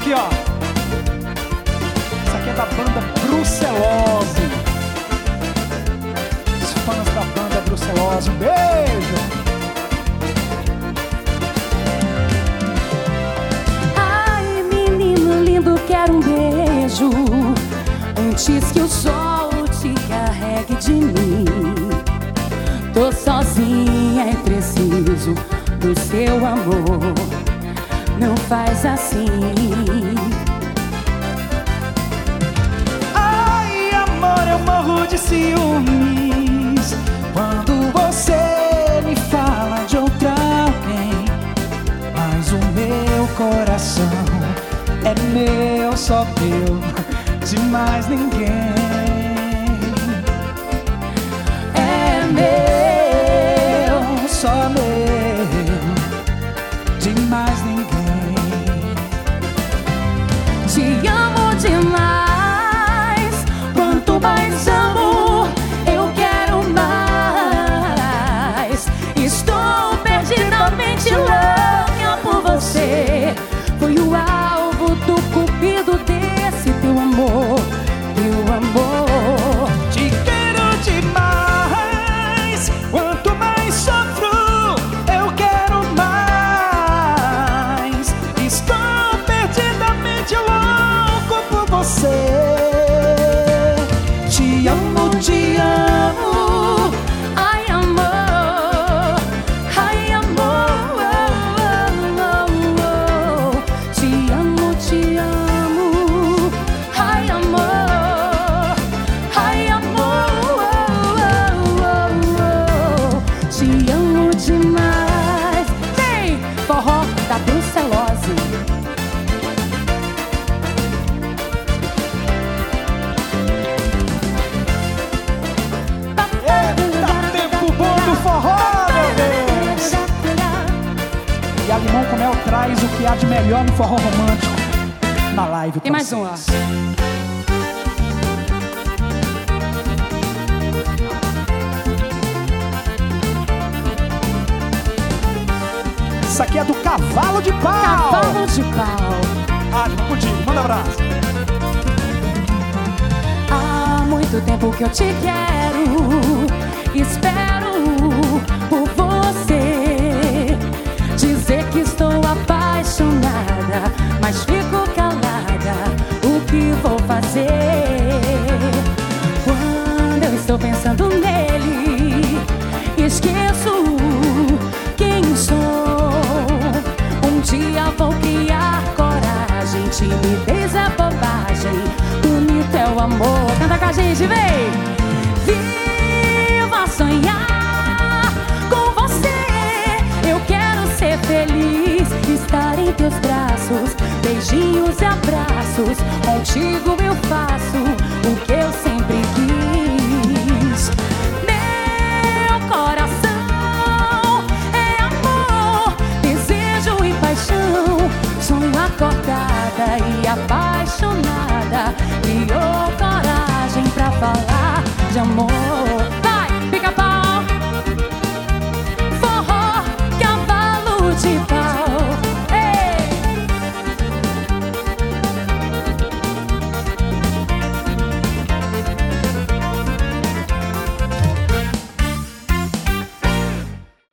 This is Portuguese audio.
aqui, ó. Isso aqui é da banda Brucelose. Os fãs da banda Brucelose, um beijo. Ai, menino lindo, quero um beijo antes que o sol te carregue de mim. Tô sozinha e preciso do seu amor. Não faz assim. Ai, amor, eu morro de ciúmes quando você me fala de outra alguém. Mas o meu coração é meu, só meu, de mais ninguém. É meu, só meu, de mais ninguém. Te amo demais. Quanto mais amo, eu quero mais. Estou perdidamente louca por você. Fui o alvo do cupido desse teu amor, teu amor. Te quero demais. Quanto mais sofro, eu quero mais. Estou perdidamente louco por você. Te amo, te amo. Ai, amor, ai, amor, te amo, te amo. Ai, amor, ai, amor, te amo demais. Vem, forró da Brucelose. Eita, tempo bom do forró, meu Deus. E a Limão com Mel traz o que há de melhor no forró romântico na live. Tem mais um, ó. Isso aqui é do Cavalo de Pau. Cavalo de Pau. Ah, vamos contigo, manda abraço. Há muito tempo que eu te quero, espero por você. Dizer que estou apaixonada, mas fico calada. O que vou fazer? Quando eu estou pensando nele, esqueço quem sou. Um dia vou criar coragem, timidez é bobagem, bonito é o amor. Canta com a gente, vem! Viva sonhar com você. Eu quero ser feliz, estar em teus braços, beijinhos e abraços. Contigo eu faço o que eu sempre quis. Meu coração é amor, desejo e paixão. Sonho acordada e apaixonada, criou coragem pra falar de amor.